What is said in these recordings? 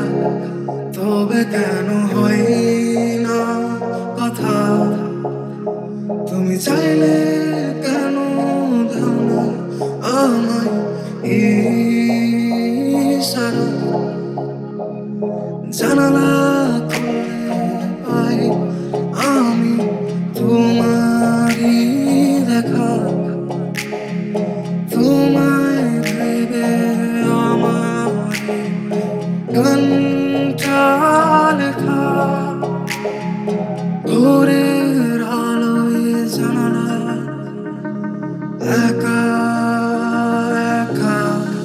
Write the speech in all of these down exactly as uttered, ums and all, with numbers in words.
তবে কেন হয় না কথা? তুমি চাইলে কেন দাও না আমায় ইশারা? জানালা খুলে পাই আমি তোমারই দেখা। তোমায় ভেবে আমার গানটা লেখা। ভোরের আলোয় জানালা একা একা।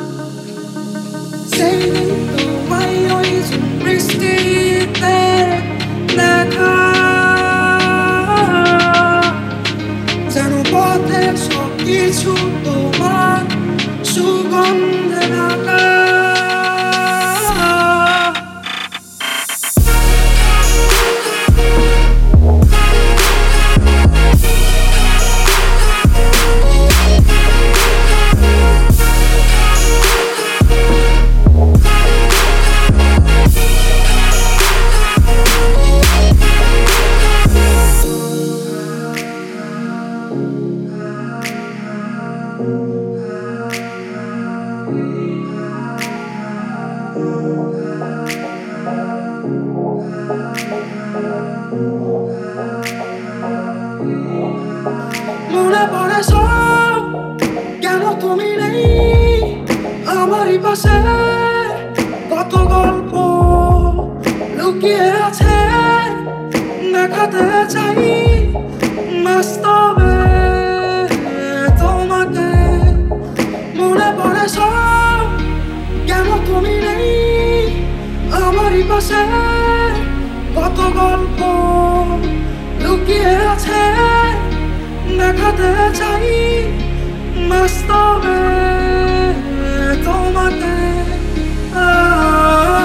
সেই দিন তোমায় ওই যে বৃষ্টিতে দেখা, যেন পথের সব কিছু তোমার সুগন্ধে ঢাকা। মনে পড়ে সব, কেন তুমি নেই আমারই পাশে? কত গল্প লুকিয়ে আছে দেখাতে চাই বাস্তবে তোমাকে। মনে পড়ে সব, কেন তুমি নেই আমারই পাশে? কত গল্প লুকিয়ে আছে দেখাতে চাই বাস্তবে তোমাকে। আ